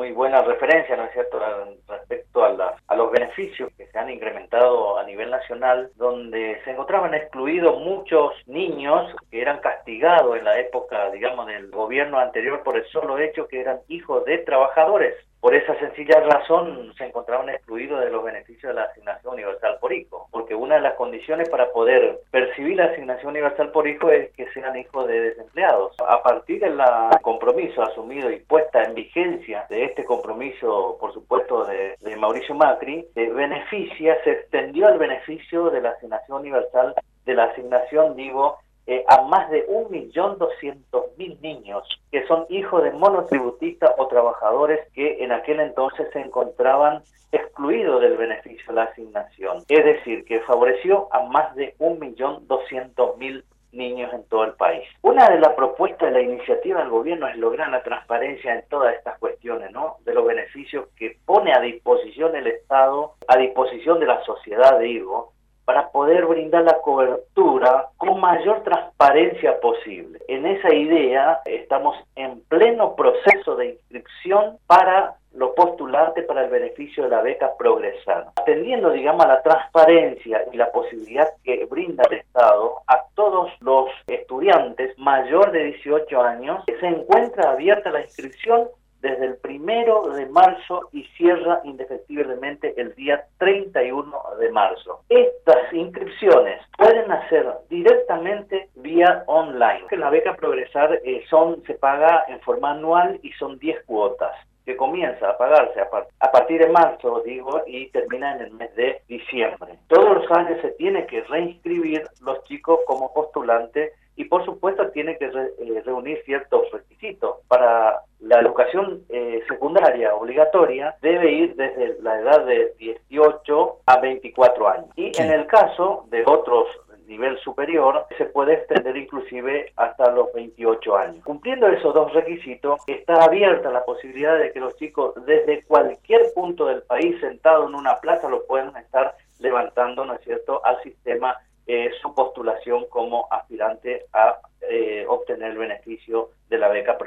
muy buena referencia, ¿no es cierto?, respecto a los beneficios que se han incrementado a nivel nacional, donde se encontraban excluidos muchos niños que eran castigados en la época, digamos, del gobierno anterior por el solo hecho que eran hijos de trabajadores. Por esa sencilla razón se encontraban excluidos de los beneficios de la asignación universal por hijo, porque una de las condiciones para poder percibir la asignación universal por hijo es que sean hijos de desempleados. A partir del compromiso asumido y puesta en vigencia de este compromiso, por supuesto, de Mauricio Macri, se extendió el beneficio de la asignación universal, de la asignación, a más de 1.200.000 niños que son hijos de monotributistas o trabajadores que en aquel entonces se encontraban excluidos del beneficio de la asignación. Es decir, que favoreció a más de 1.200.000 niños en todo el país. Una de las propuestas de la iniciativa del gobierno es lograr la transparencia en todas estas cuestiones, ¿no?, de los beneficios que pone a disposición el Estado, a disposición de la sociedad, para poder brindar la cobertura con mayor transparencia posible. En esa idea estamos en pleno proceso de inscripción para los postulantes para el beneficio de la beca Progresar, atendiendo, a la transparencia y la posibilidad que brinda el Estado a todos los estudiantes mayor de 18 años. Se encuentra abierta la inscripción desde el 1 de marzo y cierra indefectiblemente el día 31 de marzo. Estas inscripciones pueden hacer directamente vía online. La beca Progresar se paga en forma anual y son 10 cuotas que comienza a pagarse a partir de marzo, y termina en el mes de diciembre. Todos los años se tiene que reinscribir los chicos como postulantes y por supuesto tiene que reunir ciertos requisitos. Para la educación secundaria obligatoria debe ir desde la edad de 18 a 24 años. Y en el caso de otros nivel superior, se puede extender inclusive hasta los 28 años. Cumpliendo esos dos requisitos, está abierta la posibilidad de que los chicos desde cualquier punto del país, sentados en una plaza, lo puedan estar levantando, ¿no es cierto?, al sistema su postulación como aspirante a obtener el beneficio de la beca